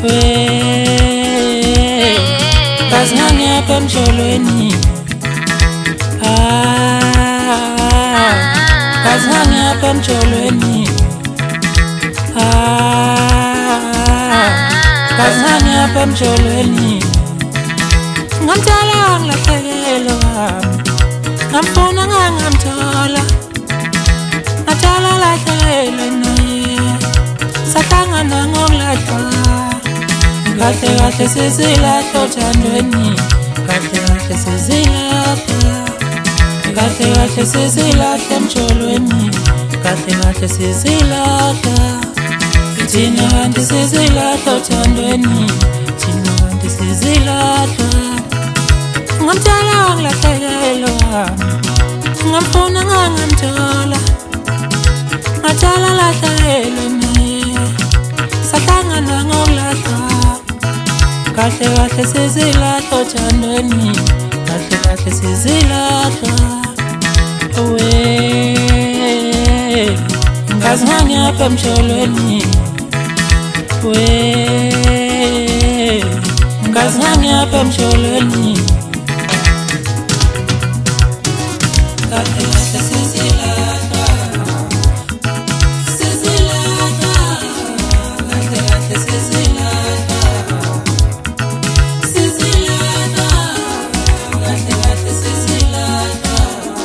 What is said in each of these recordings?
Ngazingangiyapha emjolweni ngazingangiyapha emjolweni ngazingangiyapha emjolweni ngamthala ngilahlekelo wami ngamfuna ngangamthola ngathala lahlekelo naye sahlangana ngokulahlwa kahle kahle sizilahla othandweni kahle kahle sizilahla kahle kahle sizilahla emjolweni kahle kahle sizilahla thina kanti sizilahla othandweni thina kanti sizilahla ngamthala ngilahlekelo wami ngamfuna ngangamthola ngathala lahlekelo naye sahlangana ngokulahlwa kahle kahle sizilahla othandweni kahle kahle sizilahla ngazingangiyapha emjolweni ngazingangiyapha emjolweni kahle kahle sizilahla sizilahla kahle kahle sizilahla sizilahla kahle kahle sizilahla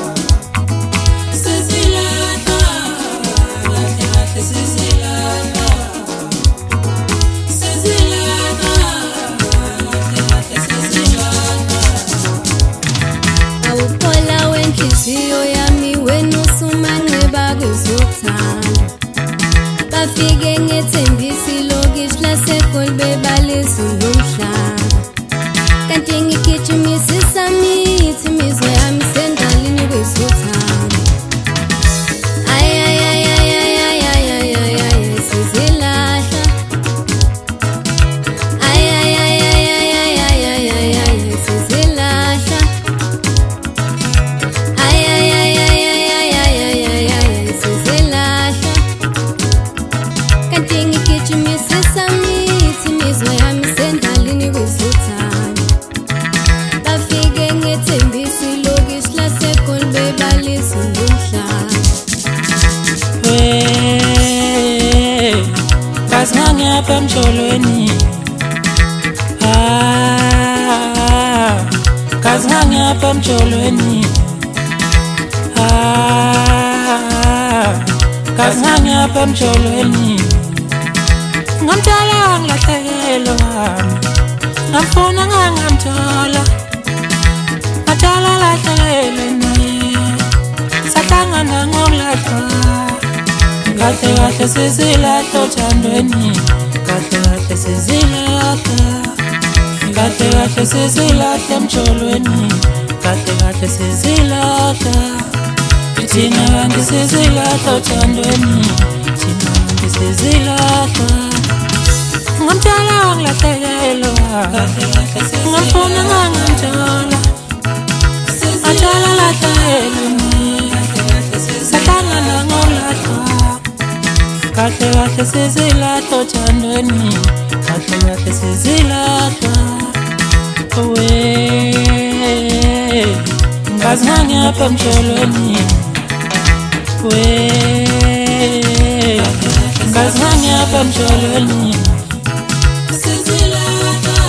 sizilahla kahle kahle sizilahla sizilahla kahle kahle sizilahla awuphola wenhliziyo yami wena usumanqeba kuzokuthanda bafike ngethembisi lokishi laseGoli bebalisa nomhlaba kanti ngigijimisisa mithi imizwa yami sendalini kwezothanda ay sizilahla ay sizilahla ay sizilahla kanti ngigijimisisa mithi imizwa yami sendalini kwezothanda bafike ngethembisi lokishi laseGoli bebalisa nomhlaba ngazingangiyapha emjolweni ngazingangiyapha emjolweni ngazingangiyapha emjolweni ngamthala ngilahlekelo wami ngamfuna ngangamthola ngathala lahlekelo naye sahlangana ngokulahlwa kahle kahle sizilahla othandweni kahle kahle sizilahla kahle kahle sizilahla emjolweni kahle kahle sizilahla thina kanti sizilahla othandweni thina kanti sizilahla ngamthala ngilahlekelo ngamfuna ngangamthola ngathala lahlekelo sahlangana ngokulahlwa kahle kahle sizilahla othandweni kahle kahle sizilahla ngazingangiyapha emjolweni ngazingangiyapha emjolweni sizilahla